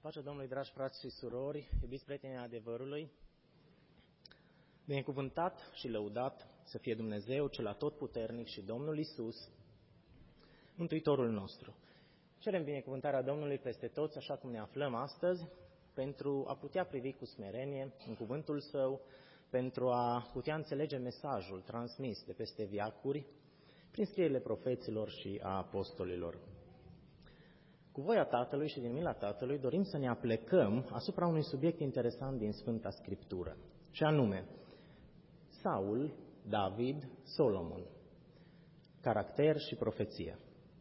Pacea Domnului, dragi frați și surori, iubiți prieteni ai adevărului, binecuvântat și lăudat să fie Dumnezeu, cel atotputernic și Domnul Iisus, Mântuitorul nostru. Cerem binecuvântarea Domnului peste toți, așa cum ne aflăm astăzi, pentru a putea privi cu smerenie în cuvântul Său, pentru a putea înțelege mesajul transmis de peste veacuri, prin scrierile profeților și a apostolilor. Cu voia Tatălui și din mila Tatălui dorim să ne aplecăm asupra unui subiect interesant din Sfânta Scriptură, și anume Saul, David, Solomon, caracter și profeție.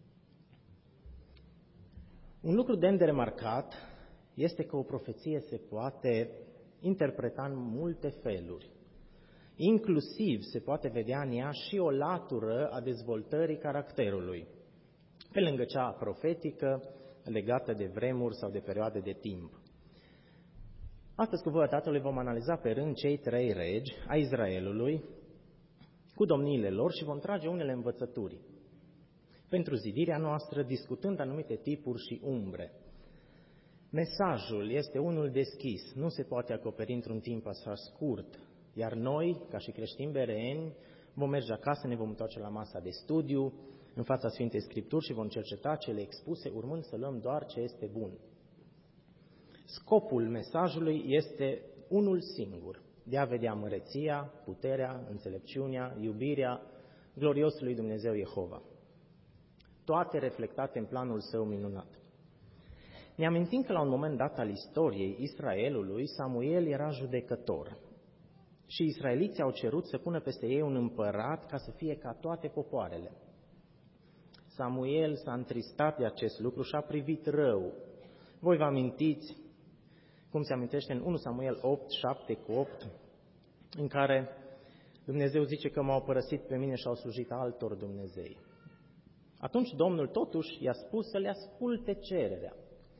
Un lucru demn de remarcat este că o profeție se poate interpreta în multe feluri. Inclusiv se poate vedea în ea și o latură a dezvoltării caracterului, pe lângă cea profetică, legată de vremuri sau de perioade de timp. Astăzi, cu voia Tatălui, vom analiza pe rând cei 3 regi a Israelului, cu domniile lor, și vom trage unele învățături pentru zidirea noastră, discutând anumite tipuri și umbre. Mesajul este unul deschis, nu se poate acoperi într-un timp așa scurt, iar noi, ca și creștini bereeni, vom merge acasă, ne vom întoarce la masa de studiu, în fața Sfintei Scripturi, și vom cerceta cele expuse, urmând să luăm doar ce este bun. Scopul mesajului este unul singur, de a vedea măreția, puterea, înțelepciunea, iubirea gloriosului Dumnezeu Jehova, toate reflectate în planul Său minunat. Ne amintim că la un moment dat al istoriei Israelului, Samuel era judecător și israeliții au cerut să pună peste ei un împărat ca să fie ca toate popoarele. Samuel s-a întristat de acest lucru și a privit rău. Voi vă amintiți cum se amintește în 1 Samuel 8, 7 cu 8, în care Dumnezeu zice că m-au părăsit pe mine și au slujit altor dumnezei. Atunci Domnul totuși i-a spus să le asculte cererea.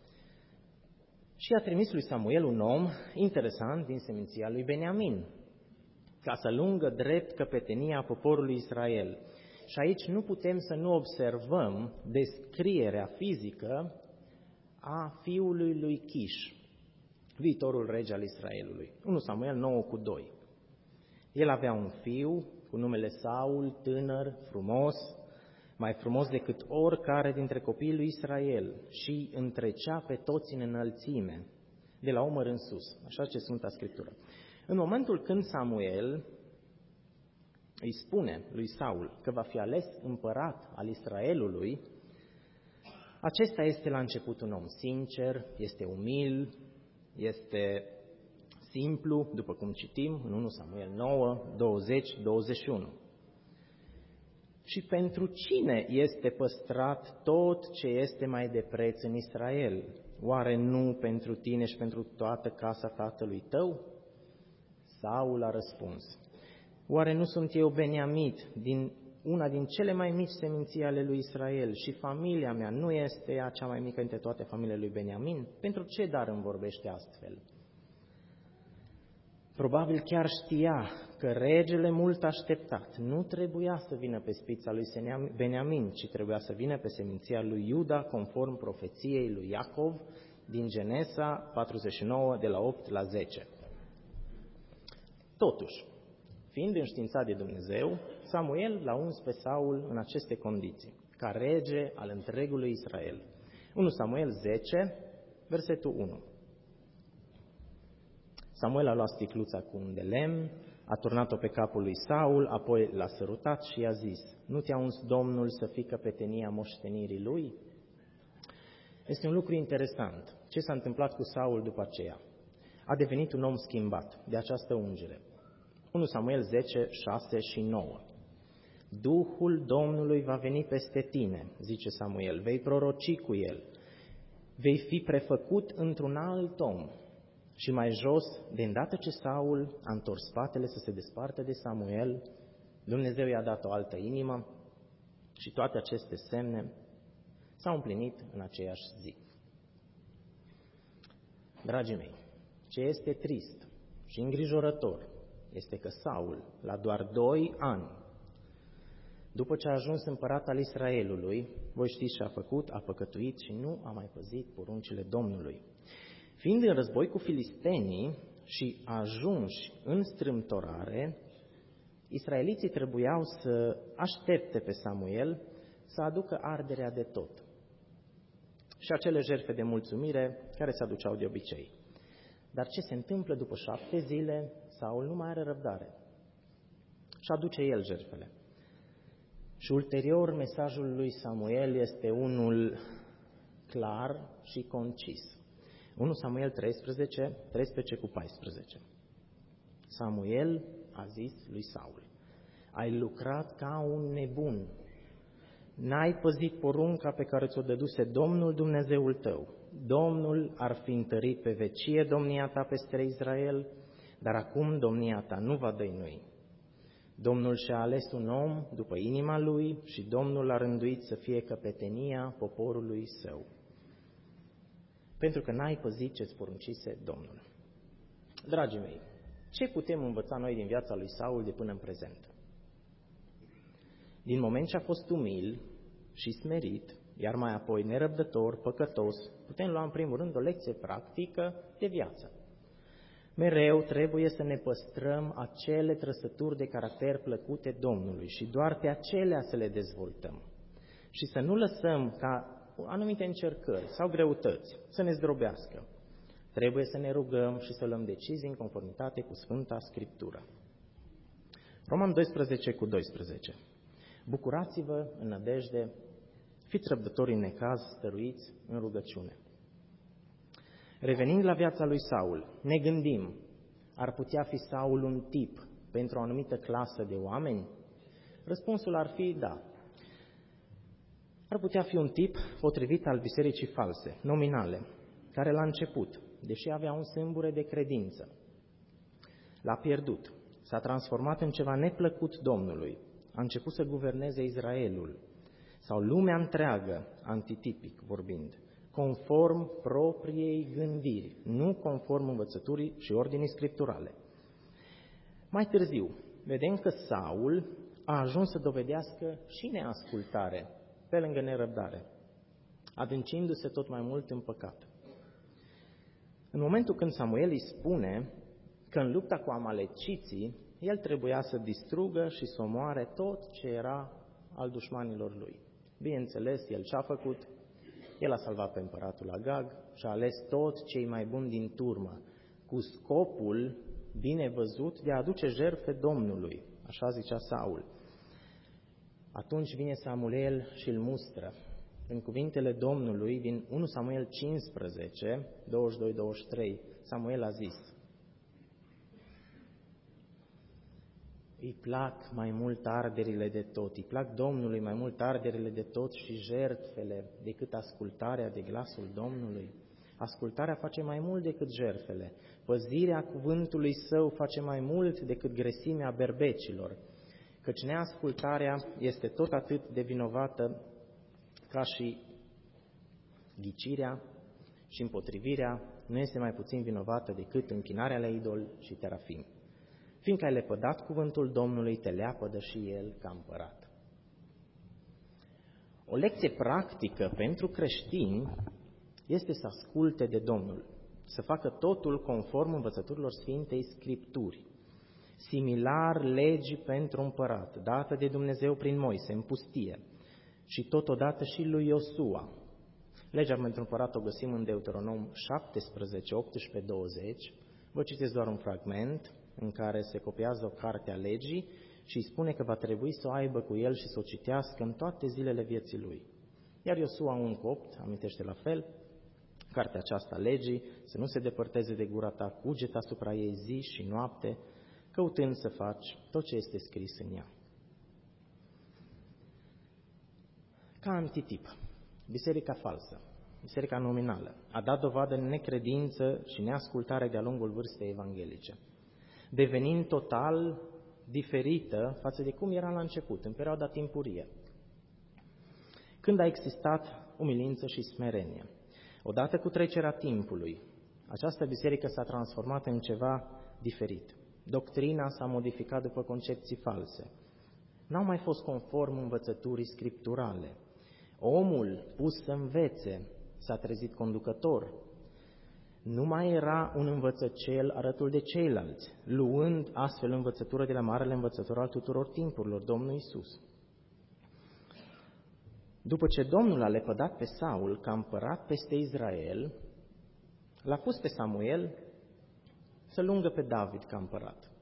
Și a trimis lui Samuel un om interesant din seminția lui Beniamin, ca să lungă drept căpetenia poporului Israel. Și aici nu putem să nu observăm descrierea fizică a fiului lui Chiș, viitorul rege al Israelului. 1 Samuel 9 cu 2. El avea un fiu cu numele Saul, tânăr, frumos, mai frumos decât oricare dintre copiii lui Israel, și întrecea pe toți în înălțime, de la umăr în sus, așa ce Sfânta Scriptură. În momentul când Samuel îi spune lui Saul că va fi ales împărat al Israelului, acesta este la început un om sincer, este umil, este simplu, după cum citim în 1 Samuel 9, 20-21. Și pentru cine este păstrat tot ce este mai de preț în Israel? Oare nu pentru tine și pentru toată casa tatălui tău? Saul a răspuns: oare nu sunt eu Beniamit, din una din cele mai mici seminții ale lui Israel, și familia mea nu este ea cea mai mică dintre toate familiile lui Beniamin? Pentru ce dar îmi vorbește astfel? Probabil chiar știa că regele mult așteptat nu trebuia să vină pe spița lui Beniamin, ci trebuia să vină pe seminția lui Iuda, conform profeției lui Iacov din Genesa 49, de la 8 la 10. Totuși, fiind înștiințat de Dumnezeu, Samuel l-a uns pe Saul în aceste condiții, ca rege al întregului Israel. 1 Samuel 10, versetul 1. Samuel a luat sticluța cu un de lemn, a turnat-o pe capul lui Saul, apoi l-a sărutat și i-a zis: nu te-a uns Domnul să fii căpetenia moștenirii lui? Este un lucru interesant. Ce s-a întâmplat cu Saul după aceea? A devenit un om schimbat de această ungere. 1 Samuel 10, 6 și 9. Duhul Domnului va veni peste tine, zice Samuel, vei proroci cu el, vei fi prefăcut într-un alt om. Și mai jos, de îndată ce Saul a întors spatele să se despartă de Samuel, Dumnezeu i-a dat o altă inimă și toate aceste semne s-au împlinit în aceeași zi. Dragii mei, ce este trist și îngrijorător este că Saul, la doar 2 ani, după ce a ajuns împărat al Israelului, voi știți ce a făcut, a păcătuit și nu a mai păzit poruncile Domnului. Fiind în război cu filistenii și ajunși în strâmtorare, israeliții trebuiau să aștepte pe Samuel să aducă arderea de tot și acele jertfe de mulțumire care se aduceau de obicei. Dar ce se întâmplă după 7 zile? Saul nu mai are răbdare și aduce el jertfele. Și ulterior mesajul lui Samuel este unul clar și concis. 1 Samuel 13:14. Samuel a zis lui Saul: ai lucrat ca un nebun, n-ai păzit porunca pe care ți-o dăduse Domnul Dumnezeul tău. Domnul ar fi întărit pe vecie domnia ta peste Israel, dar acum domnia ta nu va dăinui. Domnul și-a ales un om după inima lui și Domnul l-a rânduit să fie căpetenia poporului său, pentru că n-ai păzit ce-ți poruncise Domnul. Dragii mei, ce putem învăța noi din viața lui Saul de până în prezent? Din moment ce a fost umil și smerit, iar mai apoi nerăbdător, păcătos, putem lua în primul rând o lecție practică de viață. Mereu trebuie să ne păstrăm acele trăsături de caracter plăcute Domnului și doar pe acelea să le dezvoltăm. Și să nu lăsăm ca anumite încercări sau greutăți să ne zdrobească. Trebuie să ne rugăm și să luăm decizii în conformitate cu Sfânta Scriptură. Roman 12:12. Bucurați-vă în nădejde, fiți răbdători în necaz, stăruiți în rugăciune. Revenind la viața lui Saul, ne gândim, ar putea fi Saul un tip pentru o anumită clasă de oameni? Răspunsul ar fi da. Ar putea fi un tip potrivit al bisericii false, nominale, care la început, deși avea un sâmbure de credință, l-a pierdut, s-a transformat în ceva neplăcut Domnului, a început să guverneze Israelul, sau lumea întreagă, antitipic vorbind, conform propriei gândiri, nu conform învățăturii și ordinii scripturale. Mai târziu, vedem că Saul a ajuns să dovedească și neascultare, pe lângă nerăbdare, adâncindu-se tot mai mult în păcat. În momentul când Samuel îi spune că în lupta cu amaleciții, el trebuia să distrugă și să omoare tot ce era al dușmanilor lui. Bineînțeles, el ce-a făcut? El a salvat pe împăratul Agag și a ales toți cei mai buni din turmă, cu scopul bine văzut de a aduce jertfe Domnului, așa zicea Saul. Atunci vine Samuel și îl mustră. În cuvintele Domnului din 1 Samuel 15, 22-23, Samuel a zis: îi plac mai mult arderile de tot, îi plac Domnului mai mult arderile de tot și jertfele decât ascultarea de glasul Domnului. Ascultarea face mai mult decât jertfele, păzirea cuvântului său face mai mult decât gresimea berbecilor, căci neascultarea este tot atât de vinovată ca și ghicirea și împotrivirea nu este mai puțin vinovată decât închinarea la idol și terafim. Fiindcă ai lepădat cuvântul Domnului, te leapădă și El ca împărat. O lecție practică pentru creștini este să asculte de Domnul, să facă totul conform învățăturilor Sfintei Scripturi, similar legii pentru împărat, dată de Dumnezeu prin Moise în pustie, și totodată și lui Iosua. Legea pentru împărat o găsim în Deuteronom 17, 18, 20. Vă citesc doar un fragment în care se copiază o carte a legii și îi spune că va trebui să o aibă cu el și să o citească în toate zilele vieții lui. Iar Iosua 1:8 amintește la fel: cartea aceasta a legii să nu se depărteze de gura ta, cugetă asupra ei zi și noapte, căutând să faci tot ce este scris în ea. Ca antitip, biserica falsă, biserica nominală, a dat dovadă de necredință și neascultare de-a lungul vârstei evanghelice, devenind total diferită față de cum era la început, în perioada timpurie, când a existat umilință și smerenie. Odată cu trecerea timpului, această biserică s-a transformat în ceva diferit. Doctrina s-a modificat după concepții false. N-au mai fost conform învățăturii scripturale. Omul pus să învețe s-a trezit conducător. Nu mai era un învățăcel arătul de ceilalți, luând astfel învățătură de la marele învățător al tuturor timpurilor, Domnul Iisus. După ce Domnul a lepădat pe Saul ca împărat peste Israel, l-a pus pe Samuel să lungă pe David ca împărat.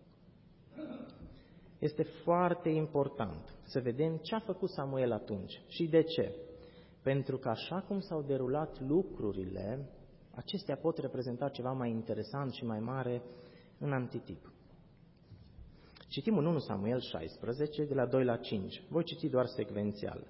Este foarte important să vedem ce a făcut Samuel atunci și de ce. Pentru că așa cum s-au derulat lucrurile, acestea pot reprezenta ceva mai interesant și mai mare în antitip. Citim în 1 Samuel 16, de la 2 la 5. Voi citi doar secvențial.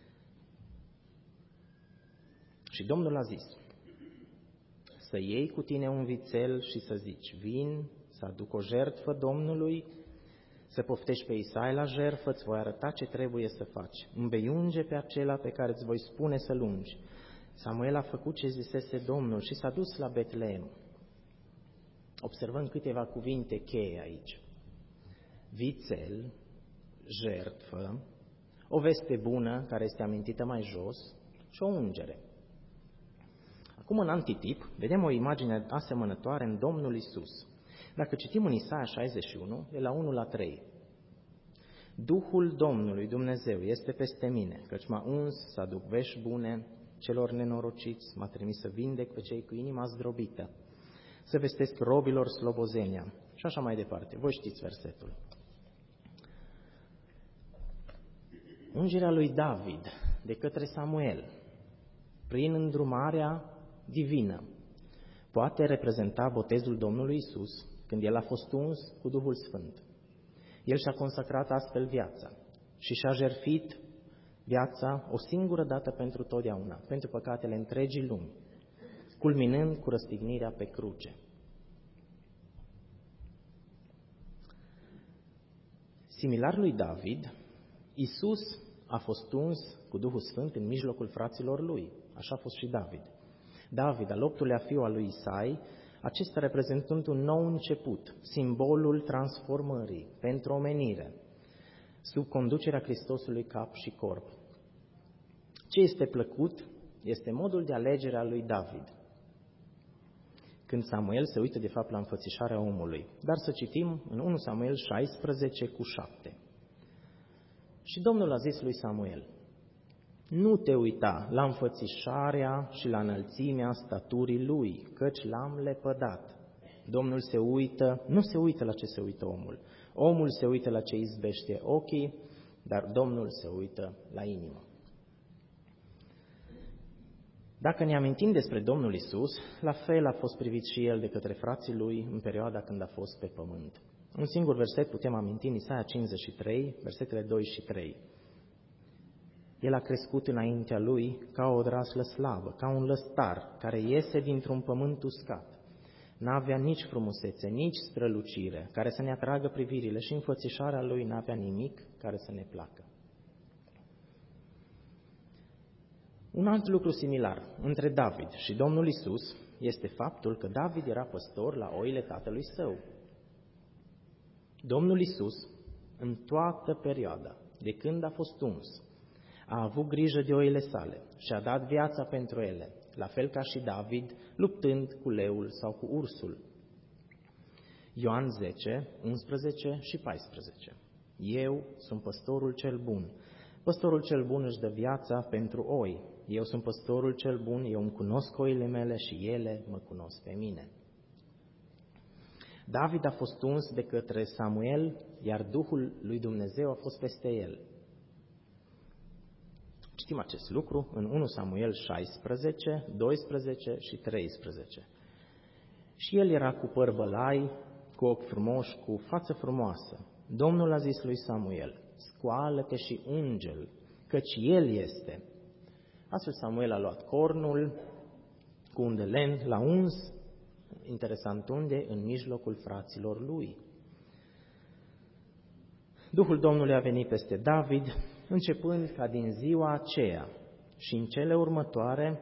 Și Domnul a zis: să iei cu tine un vițel și să zici: vin să aduc o jertfă Domnului, să poftești pe Isai la jertfă, îți voi arăta ce trebuie să faci. Îmbeiunge pe acela pe care îți voi spune să lungi. Samuel a făcut ce zisese Domnul și s-a dus la Betleem. Observăm câteva cuvinte cheie aici. Vițel, jertfă, o veste bună, care este amintită mai jos, și o ungere. Acum, în antitip, vedem o imagine asemănătoare în Domnul Iisus. Dacă citim în Isaia 61, de la 1 la 3. Duhul Domnului Dumnezeu este peste mine, căci m-a uns să aduc vești bune celor nenorociți, m-a trimis să vindec pe cei cu inima zdrobită, să vestesc robilor slobozenia și așa mai departe. Voi știți versetul. Ungerea lui David de către Samuel, prin îndrumarea divină, poate reprezenta botezul Domnului Iisus când El a fost uns cu Duhul Sfânt. El și-a consacrat astfel viața și și-a jertfit viața o singură dată pentru totdeauna, pentru păcatele întregii lumi, culminând cu răstignirea pe cruce. Similar lui David, Iisus a fost uns cu Duhul Sfânt în mijlocul fraților lui. Așa a fost și David. David, al 8-lea fiu al lui Isai, acesta reprezentând un nou început, simbolul transformării pentru omenire, sub conducerea Hristosului cap și corp. Ce este plăcut este modul de alegere al lui David, când Samuel se uită de fapt la înfățișarea omului. Dar să citim în 1 Samuel 16 cu 7. Și Domnul a zis lui Samuel: nu te uita la înfățișarea și la înălțimea staturii lui, căci l-am lepădat. Domnul nu se uită la ce se uită omul. Omul se uită la ce izbește ochii, dar Domnul se uită la inimă. Dacă ne amintim despre Domnul Iisus, la fel a fost privit și El de către frații Lui în perioada când a fost pe pământ. Un singur verset putem aminti în Isaia 53, versetele 2 și 3. El a crescut înaintea Lui ca o odraslă slabă, ca un lăstar care iese dintr-un pământ uscat. N-avea nici frumusețe, nici strălucire care să ne atragă privirile și înfățișarea Lui n-avea nimic care să ne placă. Un alt lucru similar între David și Domnul Iisus este faptul că David era păstor la oile tatălui său. Domnul Iisus, în toată perioada de când a fost uns, a avut grijă de oile sale și a dat viața pentru ele, la fel ca și David, luptând cu leul sau cu ursul. Ioan 10, 11 și 14. Eu sunt păstorul cel bun. Păstorul cel bun își dă viața pentru oi. Eu sunt păstorul cel bun, eu îmi cunosc oile mele și ele mă cunosc pe mine. David a fost uns de către Samuel, iar Duhul lui Dumnezeu a fost peste el. Citim acest lucru în 1 Samuel 16, 12 și 13. Și el era cu păr bălai, cu ochi frumoși, cu față frumoasă. Domnul a zis lui Samuel: scoală-te și unge-l, căci el este. Astfel Samuel a luat cornul cu un de lemn, l-a uns, interesant unde, în mijlocul fraților lui. Duhul Domnului a venit peste David, începând ca din ziua aceea și în cele următoare,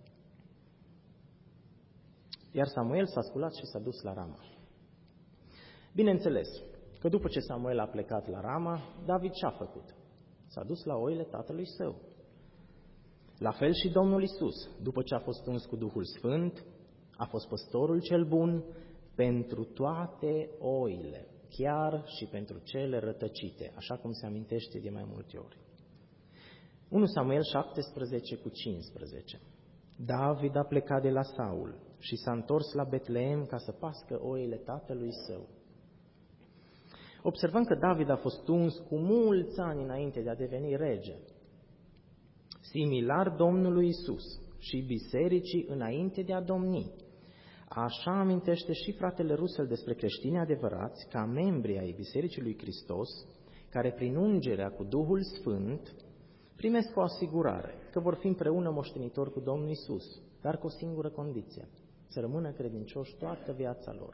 iar Samuel s-a sculat și s-a dus la Rama. Bineînțeles că după ce Samuel a plecat la Rama, David ce-a făcut? S-a dus la oile tatălui său. La fel și Domnul Iisus, după ce a fost uns cu Duhul Sfânt, A fost păstorul cel bun pentru toate oile, chiar și pentru cele rătăcite, așa cum se amintește de mai multe ori. 1 Samuel 17:15. David a plecat de la Saul și s-a întors la Betleem ca să pască oile tatălui său. Observăm că David a fost uns cu mulți ani înainte de a deveni rege, similar Domnului Isus și bisericii înainte de a domni. Așa amintește și fratele Russell despre creștini adevărați, ca membri ai Bisericii lui Hristos, care prin ungerea cu Duhul Sfânt primesc o asigurare că vor fi împreună moștenitori cu Domnul Isus, dar cu o singură condiție: să rămână credincioși toată viața lor.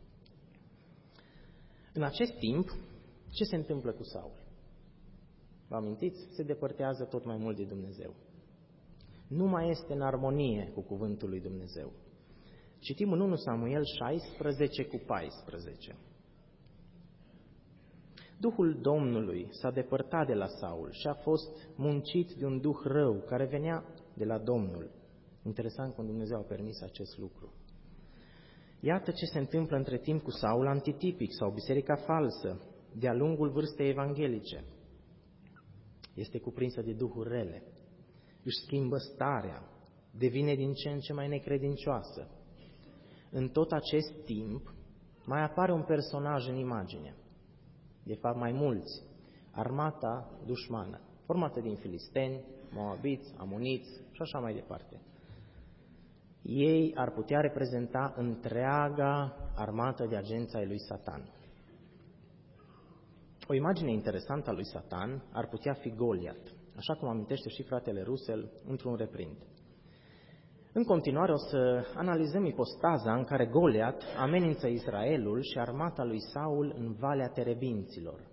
În acest timp, ce se întâmplă cu Saul? Vă amintiți? Se depărtează tot mai mult de Dumnezeu. Nu mai este în armonie cu cuvântul lui Dumnezeu. Citim în 1 Samuel 16:14. Duhul Domnului s-a depărtat de la Saul și a fost muncit de un duh rău care venea de la Domnul. Interesant cum Dumnezeu a permis acest lucru. Iată ce se întâmplă între timp cu Saul antitipic sau biserica falsă, de-a lungul vârstei evanghelice. Este cuprinsă de duhuri rele, își schimbă starea, devine din ce în ce mai necredincioasă. În tot acest timp mai apare un personaj în imagine, de fapt mai mulți, armata dușmană, formată din filisteni, moabiți, amoniți și așa mai departe. Ei ar putea reprezenta întreaga armată de agenți ai lui Satan. O imagine interesantă a lui Satan ar putea fi Goliat, așa cum amintește și fratele Russell într-un reprint. În continuare o să analizăm ipostaza în care Goliat amenință Israelul și armata lui Saul în Valea Terebinților.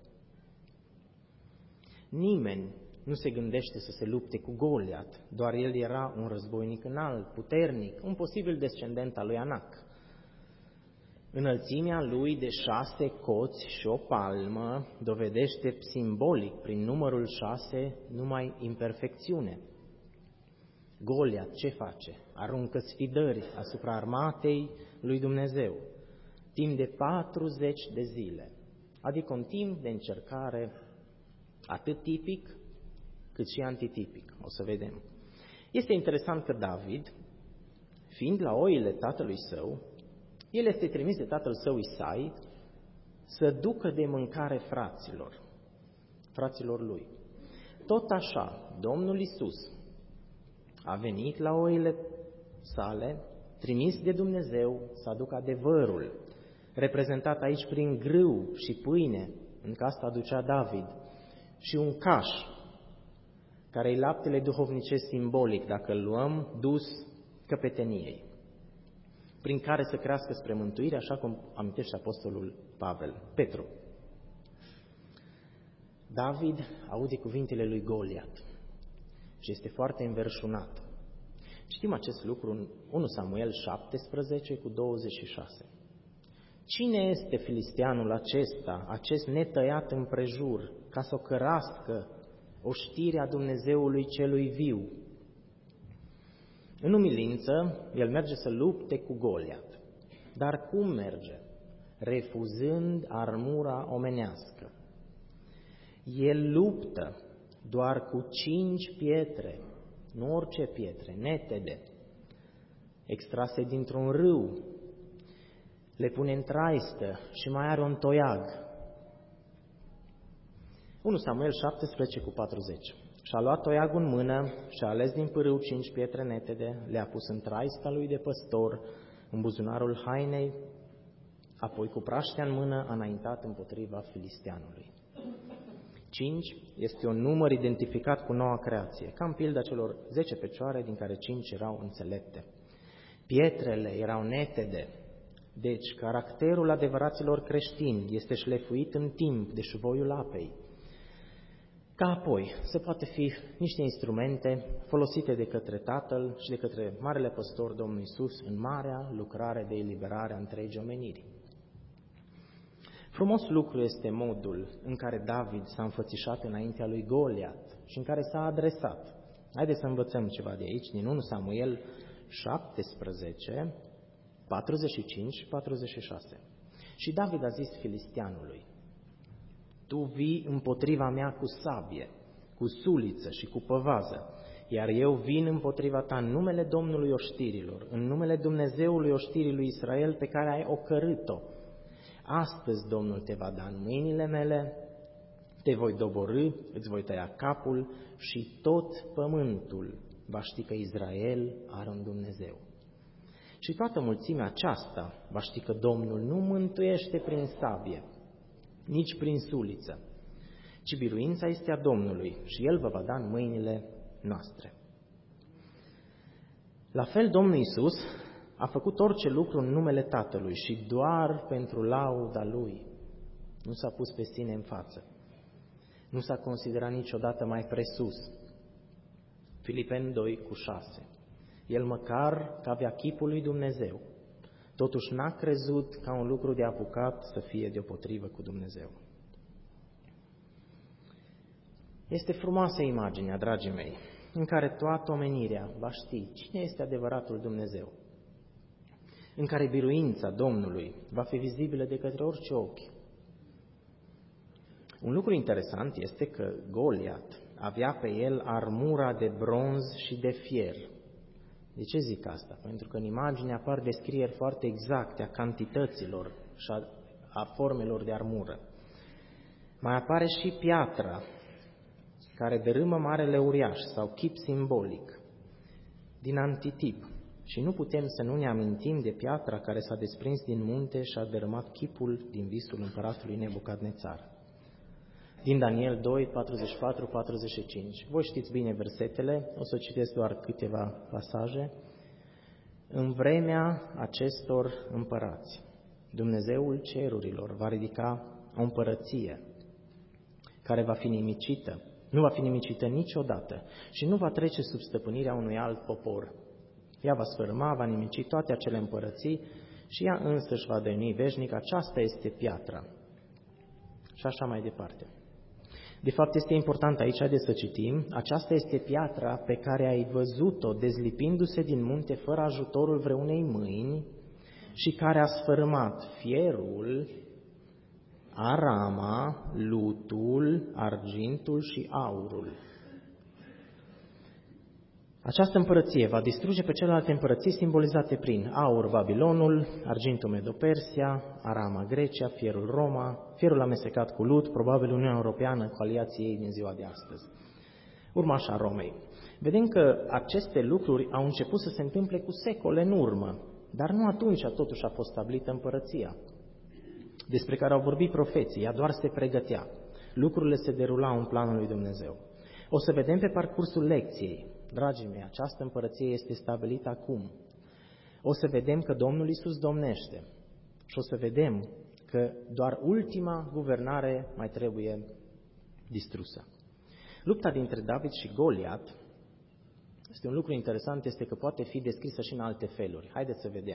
Nimeni nu se gândește să se lupte cu Goliat, doar el era un războinic înalt, puternic, un posibil descendent al lui Anac. Înălțimea lui de 6 coți și o palmă dovedește simbolic, prin numărul 6, numai imperfecțiune. Goliat ce face? Aruncă sfidări asupra armatei lui Dumnezeu, timp de 40 de zile, adică un timp de încercare atât tipic cât și antitipic. O să vedem. Este interesant că David, fiind la oile tatălui său, el este trimis de tatăl său Isai să ducă de mâncare fraților lui. Tot așa, Domnul Isus a venit la oile sale, trimis de Dumnezeu să aducă adevărul, reprezentat aici prin grâu și pâine, în că asta aducea David, și un caș, care e laptele duhovnicesc simbolic, dacă îl luăm, dus căpeteniei, prin care să crească spre mântuire, așa cum amintește apostolul Petru. David aude cuvintele lui Goliat și este foarte înverșunat. Citim acest lucru în 1 Samuel 17:26. Cine este filisteanul acesta, acest netăiat împrejur, ca să o cărască oștirea Dumnezeului celui viu? În umilință, el merge să lupte cu Goliat. Dar cum merge? Refuzând armura omenească. El luptă doar cu 5 pietre, nu orice pietre, netede, extrase dintr-un râu, le pune în traistă și mai are un toiag. 1 Samuel 17:40. Și-a luat toiagul în mână și-a ales din pârâu 5 pietre netede, le-a pus în traista lui de păstor, în buzunarul hainei, apoi cu praștea în mână a înaintat împotriva filisteanului. 5 este un număr identificat cu noua creație, ca în pilda celor 10 fecioare, din care 5 erau înțelepte. Pietrele erau netede, deci caracterul adevăraților creștini este șlefuit în timp de șuvoiul apei, ca apoi să poate fi niște instrumente folosite de către Tatăl și de către Marele Păstor Domnul Iisus în marea lucrare de eliberare a întregii omeniri. Frumos lucru este modul în care David s-a înfățișat înaintea lui Goliat și în care s-a adresat. Haideți să învățăm ceva de aici, din 1 Samuel 17, 45 și 46. Și David a zis filisteanului: tu vii împotriva mea cu sabie, cu suliță și cu păvază, iar eu vin împotriva ta în numele Domnului oștirilor, în numele Dumnezeului oștirii lui Israel pe care ai ocărât-o. Astăzi Domnul te va da în mâinile mele, te voi doborî, îți voi tăia capul și tot pământul va ști că Israel are un Dumnezeu. Și toată mulțimea aceasta va ști că Domnul nu mântuiește prin sabie, nici prin suliță, ci biruința este a Domnului și El vă va da în mâinile noastre. La fel, Domnul Iisus a făcut orice lucru în numele Tatălui și doar pentru lauda Lui. Nu s-a pus pe sine în față. Nu s-a considerat niciodată mai presus. Filipeni 2:6. El măcar că avea chipul lui Dumnezeu, totuși n-a crezut ca un lucru de apucat să fie deopotrivă cu Dumnezeu. Este frumoasă imaginea, dragii mei, în care toată omenirea va ști cine este adevăratul Dumnezeu, în care biruința Domnului va fi vizibilă de către orice ochi. Un lucru interesant este că Goliat avea pe el armura de bronz și de fier. De ce zic asta? Pentru că în imagine apar descrieri foarte exacte a cantităților și a formelor de armură. Mai apare și piatra, care dărâmă marele uriaș sau chip simbolic, din antitip. Și nu putem să nu ne amintim de piatra care s-a desprins din munte și a dărâmat chipul din visul împăratului Nebucadnețar. Din Daniel 2, 44-45. Voi știți bine versetele, o să citesc doar câteva pasaje. În vremea acestor împărați, Dumnezeul cerurilor va ridica o împărăție care va fi nimicită, nu va fi nimicită niciodată și nu va trece sub stăpânirea unui alt popor. Ea va sfârma, va nimici toate acele împărății și ea însăși va deveni veșnic. Aceasta este piatra. Și așa mai departe. De fapt, este important aici, haideți să citim, aceasta este piatra pe care ai văzut-o dezlipindu-se din munte fără ajutorul vreunei mâini și care a sfărâmat fierul, arama, lutul, argintul și aurul. Această împărăție va distruge pe celelalte împărății simbolizate prin aur Babilonul, argintul Medo-Persia, arama Grecia, fierul Roma, fierul amestecat cu lut, probabil Uniunea Europeană cu aliații ei din ziua de astăzi. Urmașa Romei. Vedem că aceste lucruri au început să se întâmple cu secole în urmă, dar nu atunci totuși a fost stabilită împărăția, despre care au vorbit profeții, ea doar se pregătea. Lucrurile se derulau în planul lui Dumnezeu. O să vedem pe parcursul lecției, dragii mei, această împărăție este stabilită acum. O să vedem că Domnul Iisus domnește și o să vedem că doar ultima guvernare mai trebuie distrusă. Lupta dintre David și Goliat este un lucru interesant, este că poate fi descrisă și în alte feluri. Haideți să vedem.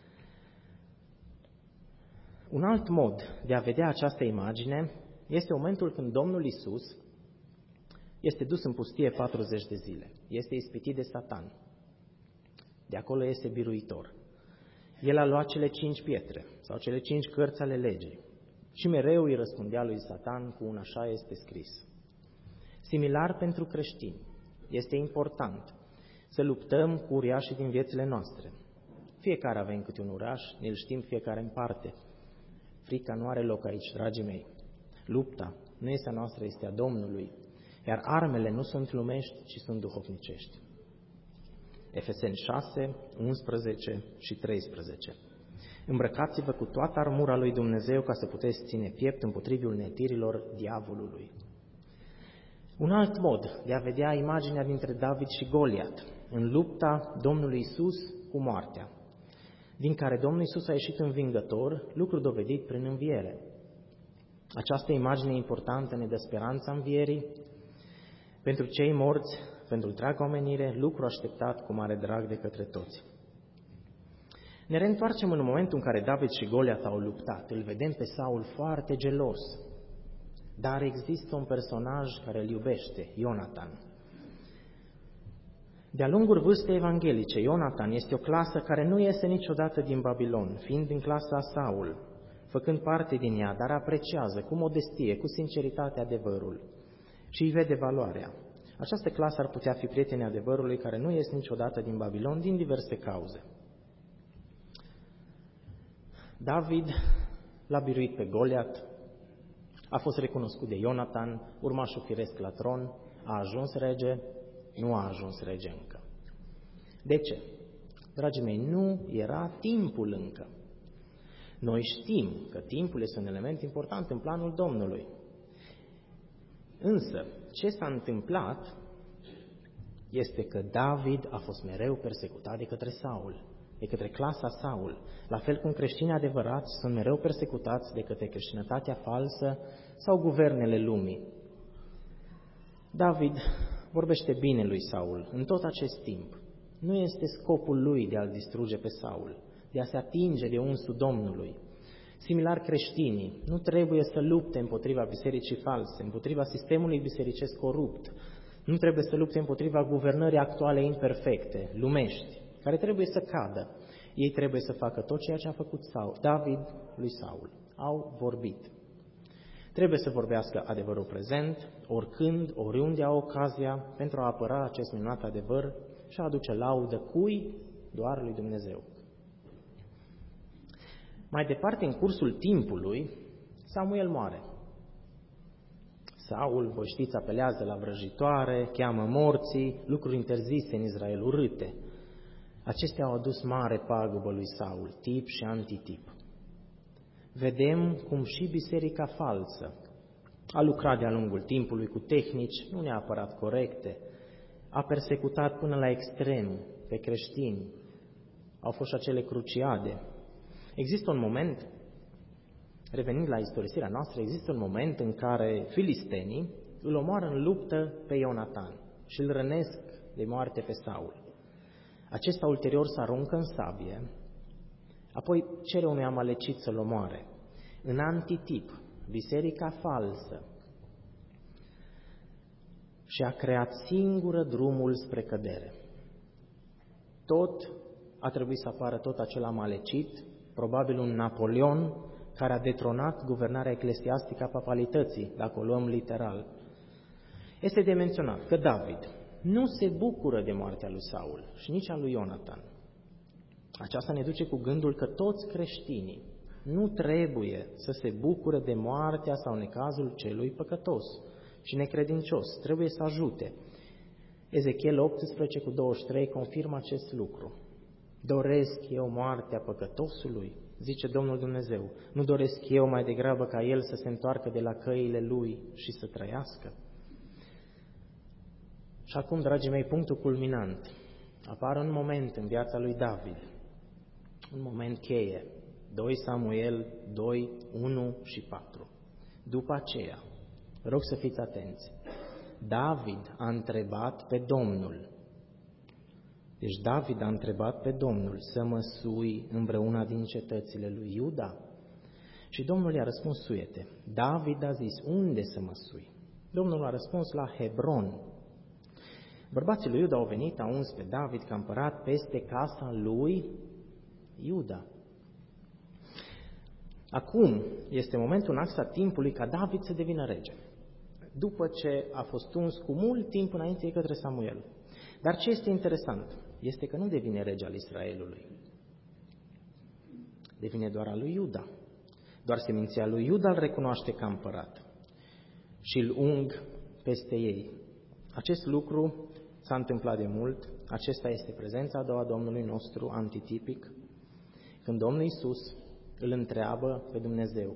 Un alt mod de a vedea această imagine este momentul când Domnul Iisus este dus în pustie 40 de zile. Este ispitit de Satan. De acolo este biruitor. El a luat cele 5 pietre sau cele 5 cărți ale legii și mereu îi răspundea lui Satan cu un așa este scris. Similar pentru creștini, este important să luptăm cu uriașii din viețile noastre. Fiecare avem câte un uriaș, ne-l știm fiecare în parte. Frica nu are loc aici, dragii mei. Lupta nu este a noastră, este a Domnului. Iar armele nu sunt lumești, ci sunt duhovnicești. Efeseni 6, 11 și 13. Îmbrăcați-vă cu toată armura lui Dumnezeu ca să puteți ține piept împotriva uneltirilor diavolului. Un alt mod de a vedea imaginea dintre David și Goliat, în lupta Domnului Iisus cu moartea, din care Domnul Iisus a ieșit învingător, lucru dovedit prin înviere. Această imagine importantă ne dă speranța învierii, pentru cei morți, pentru întreaga omenire, lucru așteptat cu mare drag de către toți. Ne reîntoarcem în momentul în care David și Goliat au luptat. Îl vedem pe Saul foarte gelos, dar există un personaj care îl iubește, Ionatan. De-a lungul vârstei evanghelice, Ionatan este o clasă care nu iese niciodată din Babilon, fiind în clasa Saul, făcând parte din ea, dar apreciază cu modestie, cu sinceritate adevărul și îi vede valoarea. Această clasă ar putea fi prietenii adevărului care nu ies niciodată din Babilon din diverse cauze. David l-a biruit pe Goliat, a fost recunoscut de Ionatan, urmașul firesc la tron, a ajuns rege, nu a ajuns rege încă. De ce? Dragii mei, nu era timpul încă. Noi știm că timpul este un element important în planul Domnului. Însă, ce s-a întâmplat este că David a fost mereu persecutat de către Saul, de către clasa Saul, la fel cum creștinii adevărați sunt mereu persecutați de către creștinătatea falsă sau guvernele lumii. David vorbește bine lui Saul în tot acest timp. Nu este scopul lui de a-l distruge pe Saul, de a se atinge de unsul Domnului. Similar, creștinii nu trebuie să lupte împotriva bisericii false, împotriva sistemului bisericesc corupt, nu trebuie să lupte împotriva guvernării actuale imperfecte, lumești, care trebuie să cadă. Ei trebuie să facă tot ceea ce a făcut David lui Saul. Au vorbit. Trebuie să vorbească adevărul prezent, oricând, oriunde au ocazia, pentru a apăra acest minunat adevăr și a aduce laudă cui? Doar lui Dumnezeu. Mai departe, în cursul timpului, Samuel moare. Saul, voi știți, apelează la vrăjitoare, cheamă morții, lucruri interzise în Israel, urâte. Acestea au adus mare pagubă lui Saul, tip și antitip. Vedem cum și biserica falsă a lucrat de-a lungul timpului cu tehnici nu neapărat corecte, a persecutat până la extrem pe creștini, au fost și acele cruciade. Există un moment, revenind la istorisirea noastră, există un moment în care filistenii îl omoară în luptă pe Ionatan și îl rănesc de moarte pe Saul. Acesta ulterior se aruncă în sabie, apoi cere unui amalecit să-l omoare. În antitip, biserica falsă și-a creat singură drumul spre cădere. Tot a trebuit să apară tot acel amalecit, probabil un Napoleon care a detronat guvernarea eclesiastică a papalității, dacă o luăm literal. Este de menționat că David nu se bucură de moartea lui Saul și nici a lui Ionatan. Aceasta ne duce cu gândul că toți creștinii nu trebuie să se bucure de moartea sau necazul celui păcătos și necredincios. Trebuie să ajute. Ezechiel 18:23 confirmă acest lucru. Doresc eu moartea păcătosului, zice Domnul Dumnezeu. Nu doresc eu mai degrabă ca el să se întoarcă de la căile lui și să trăiască? Și acum, dragii mei, punctul culminant. Apare un moment în viața lui David, un moment cheie, 2 Samuel 2, 1 și 4. După aceea, rog să fiți atenți, David a întrebat pe Domnul. Deci David a întrebat pe Domnul să măsui în vreuna din cetățile lui Iuda. Și Domnul i-a răspuns suiete. David a zis, unde să măsui? Domnul a răspuns la Hebron. Bărbații lui Iuda au venit, au uns pe David ca împărat peste casa lui Iuda. Acum este momentul în axa timpului ca David să devină rege, după ce a fost uns cu mult timp înainte către Samuel. Dar ce este interesant este că nu devine rege al Israelului, devine doar al lui Iuda. Doar seminția lui Iuda îl recunoaște ca împărat și îl ung peste ei. Acest lucru s-a întâmplat de mult, acesta este prezența a doua Domnului nostru, antitipic, când Domnul Iisus îl întreabă pe Dumnezeu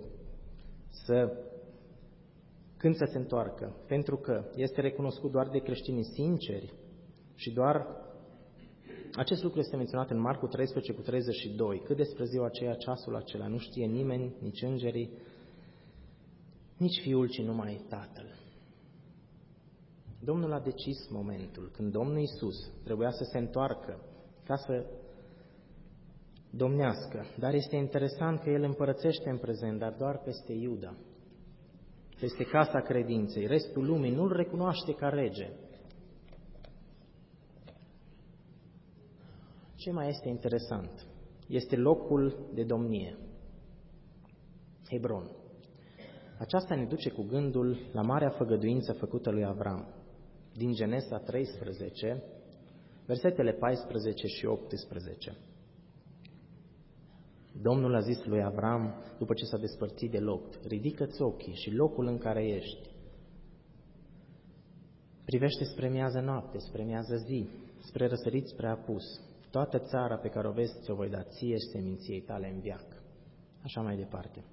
când să se întoarcă, pentru că este recunoscut doar de creștinii sinceri și doar acest lucru este menționat în Marcu 13:32, cât despre ziua aceea, ceasul acela, nu știe nimeni, nici îngerii, nici Fiul, ci numai Tatăl. Domnul a decis momentul când Domnul Iisus trebuia să se întoarcă ca să domnească, dar este interesant că El împărățește în prezent, dar doar peste Iuda, peste casa credinței. Restul lumii nu-L recunoaște ca rege. Ce mai este interesant este locul de domnie, Hebron. Aceasta ne duce cu gândul la marea făgăduință făcută lui Avram, din Genesa 13, versetele 14 și 18. Domnul a zis lui Avram, după ce s-a despărțit de Lot: ridică-ți ochii și locul în care ești. Privește spre miază noapte, spre miază zi, spre răsărit, spre apus. Toată țara pe care o vezi ți-o voi da ție și seminției tale în veac. Așa mai departe.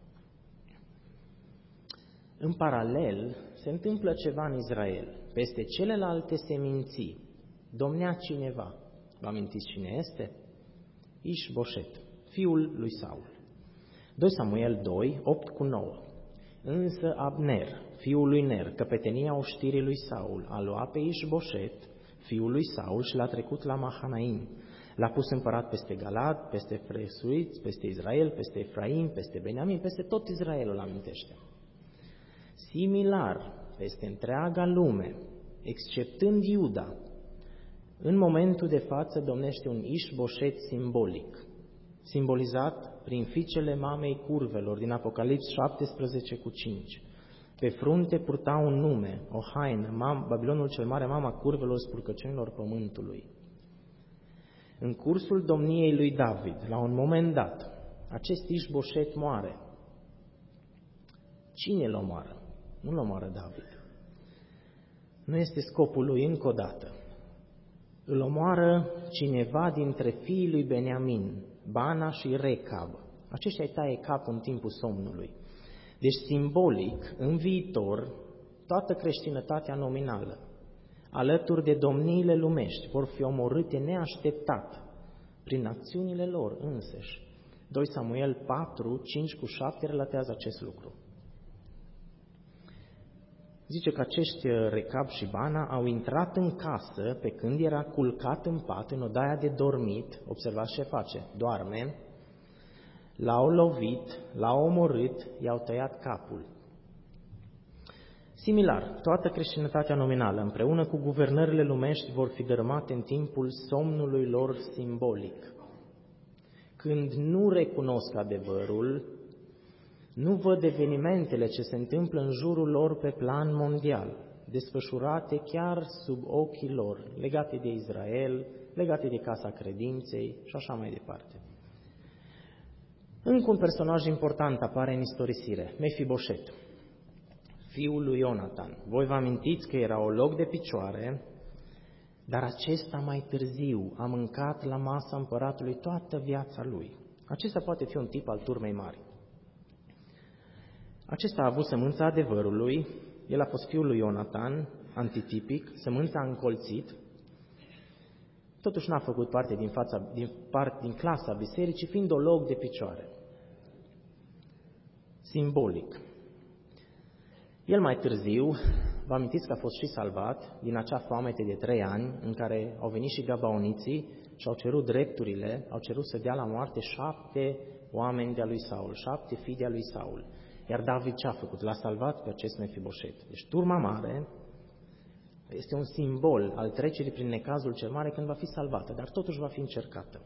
În paralel, se întâmplă ceva în Israel. Peste celelalte seminții domnea cineva. Vă amintiți cine este? Ișboșet, fiul lui Saul. 2 Samuel 2, 8-9. Însă Abner, fiul lui Ner, căpetenia oștirii lui Saul, a luat pe Ișboșet, fiul lui Saul, și l-a trecut la Mahanaim. L-a pus împărat peste Galad, peste Fresuiți, peste Israel, peste Efraim, peste Beniamin, peste tot Israelul, amintește. Similar, peste întreaga lume, exceptând Iuda, în momentul de față domnește un Ișboșet simbolic, simbolizat prin fiicele mamei curvelor din Apocalips 17:5. Pe frunte purta un nume, o haină, Babilonul cel mare, mama curvelor spurcăciunilor pământului. În cursul domniei lui David, la un moment dat, acest Ișboșet moare. Cine îl omoară? Nu îl omoară David. Nu este scopul lui încă o dată. Îl omoară cineva dintre fiii lui Beniamin, Bana și Recab. Aceștia îi taie capul în timpul somnului. Deci, simbolic, în viitor, toată creștinătatea nominală, alături de domniile lumești, vor fi omorâte neașteptat prin acțiunile lor înseși. 2 Samuel 4, 5-7 relatează acest lucru. Zice că acești Recab și Bana au intrat în casă pe când era culcat în pat, în odaia de dormit. Observați ce face: doarme, l-au lovit, l-au omorât, i-au tăiat capul. Similar, toată creștinătatea nominală, împreună cu guvernările lumești, vor fi dărâmate în timpul somnului lor simbolic. Când nu recunosc adevărul, nu văd evenimentele ce se întâmplă în jurul lor pe plan mondial, desfășurate chiar sub ochii lor, legate de Israel, legate de Casa Credinței și așa mai departe. Încă un personaj important apare în istorisire, Mefiboșet, fiul lui Ionatan. Voi vă amintiți că era olog de picioare, dar acesta mai târziu a mâncat la masa împăratului toată viața lui. Acesta poate fi un tip al turmei mari. Acesta a avut sămânța adevărului, el a fost fiul lui Ionatan, antitipic, sămânța a încolțit, totuși n-a făcut parte din clasa bisericii, fiind olog de picioare. Simbolic. El mai târziu, vă amintiți că a fost și salvat din acea foamete de 3 ani, în care au venit și gabaoniții și au cerut drepturile, au cerut să dea la moarte 7 oameni de-a lui Saul, 7 fii de-a lui Saul. Iar David ce a făcut? L-a salvat pe acest Mefiboșet. Deci turma mare este un simbol al trecerii prin necazul cel mare când va fi salvată, dar totuși va fi încercată.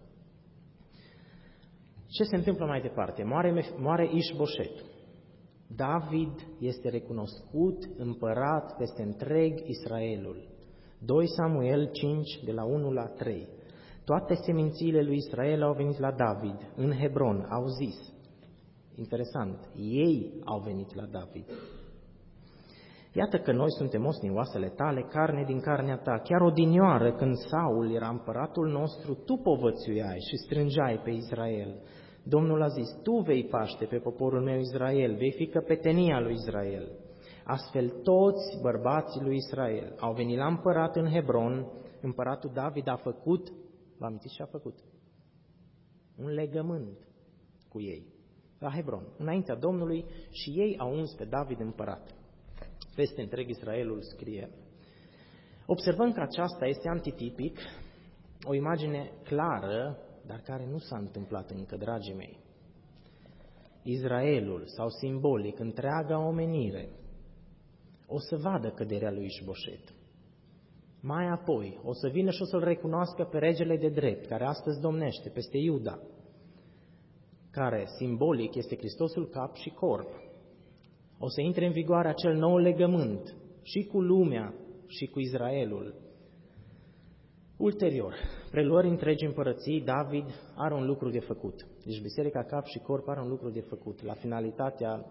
Ce se întâmplă mai departe? Moare Ișboșet. David este recunoscut împărat peste întreg Israelul. 2 Samuel 5, de la 1 la 3. Toate semințiile lui Israel au venit la David, în Hebron, au zis. Interesant, ei au venit la David. Iată că noi suntem os din oasele tale, carne din carnea ta. Chiar odinioară, când Saul era împăratul nostru, tu povățuiai și strângeai pe Israel. Domnul a zis, tu vei paște pe poporul meu Israel, vei fi căpetenia lui Israel. Astfel toți bărbații lui Israel au venit la împărat în Hebron. Împăratul David a făcut, vă amintiți ce a făcut? Un legământ cu ei la Hebron, înaintea Domnului, și ei au uns pe David împărat. Peste întreg Israelul scrie. Observăm că aceasta este antitipic, o imagine clară, dar care nu s-a întâmplat încă, dragii mei. Israelul, sau simbolic, întreaga omenire, o să vadă căderea lui Ișboșet. Mai apoi o să vină și o să-l recunoască pe regele de drept, care astăzi domnește peste Iuda, care simbolic este Hristosul cap și corp. O să intre în vigoare acel nou legământ și cu lumea și cu Israelul. Ulterior, preluări întregi împărății, David are un lucru de făcut. Deci biserica cap și corp are un lucru de făcut. La finalitatea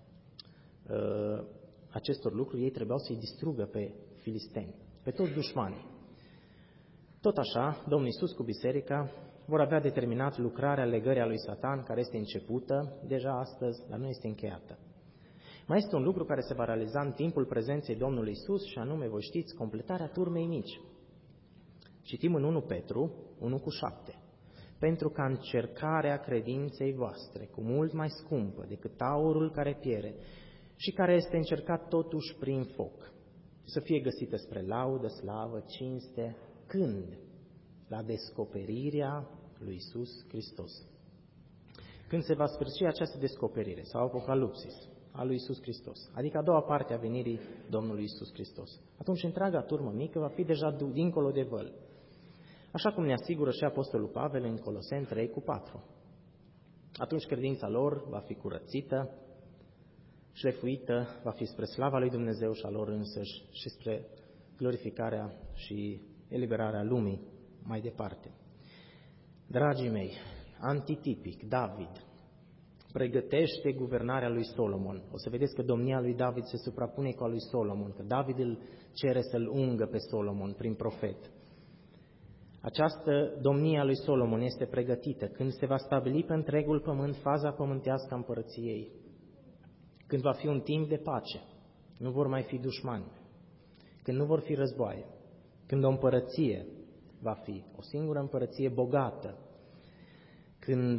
acestor lucruri, ei trebuiau să-i distrugă pe filisteni, pe toți dușmanii. Tot așa, Domnul Iisus cu biserica vor avea determinat lucrarea legării a lui Satan, care este începută deja astăzi, dar nu este încheiată. Mai este un lucru care se va realiza în timpul prezenței Domnului Iisus, și anume, voi știți, completarea turmei mici. Citim în 1 Petru 1:7. Pentru ca încercarea credinței voastre, cu mult mai scumpă decât aurul care piere și care este încercat totuși prin foc, să fie găsită spre laudă, slavă, cinste, când? La descoperirea lui Iisus Hristos. Când se va sfârși această descoperire, sau Apocalipsis, a lui Iisus Hristos, adică a doua parte a venirii Domnului Iisus Hristos, atunci întreaga turmă mică va fi deja dincolo de văl. Așa cum ne asigură și Apostolul Pavel în Coloseni 3:4. Atunci credința lor va fi curățită, șlefuită, va fi spre slava lui Dumnezeu și a lor însăși și spre glorificarea și eliberarea lumii mai departe. Dragii mei, antitipic, David pregătește guvernarea lui Solomon. O să vedeți că domnia lui David se suprapune cu a lui Solomon, că David îl cere să-l ungă pe Solomon prin profet. Această domnie a lui Solomon este pregătită când se va stabili pe întregul pământ faza pământească a împărăției, când va fi un timp de pace, nu vor mai fi dușmani, când nu vor fi războaie, când o împărăție va fi o singură împărăție bogată, când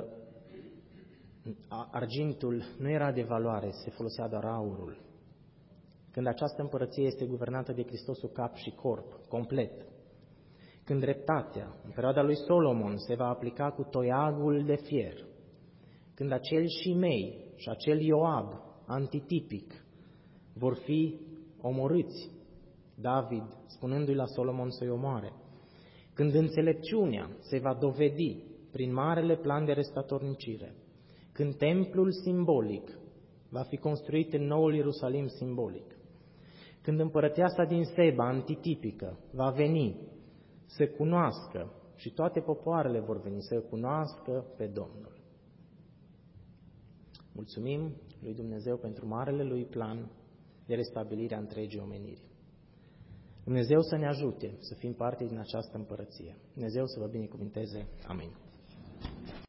argintul nu era de valoare, se folosea doar aurul, când această împărăție este guvernată de Hristosul cap și corp, complet, când dreptatea, în perioada lui Solomon, se va aplica cu toiagul de fier, când acel Shimei și acel Ioab, antitipic, vor fi omorâți, David spunându-i la Solomon să-i omoare, când înțelepciunea se va dovedi prin marele plan de restatornicire, când templul simbolic va fi construit în noul Ierusalim simbolic, când împărăteasa din Seba, antitipică, va veni să cunoască, și toate popoarele vor veni să cunoască pe Domnul. Mulțumim lui Dumnezeu pentru marele lui plan de restabilire a întregii omeniri. Dumnezeu să ne ajute să fim parte din această împărăție. Dumnezeu să vă binecuvânteze. Amin.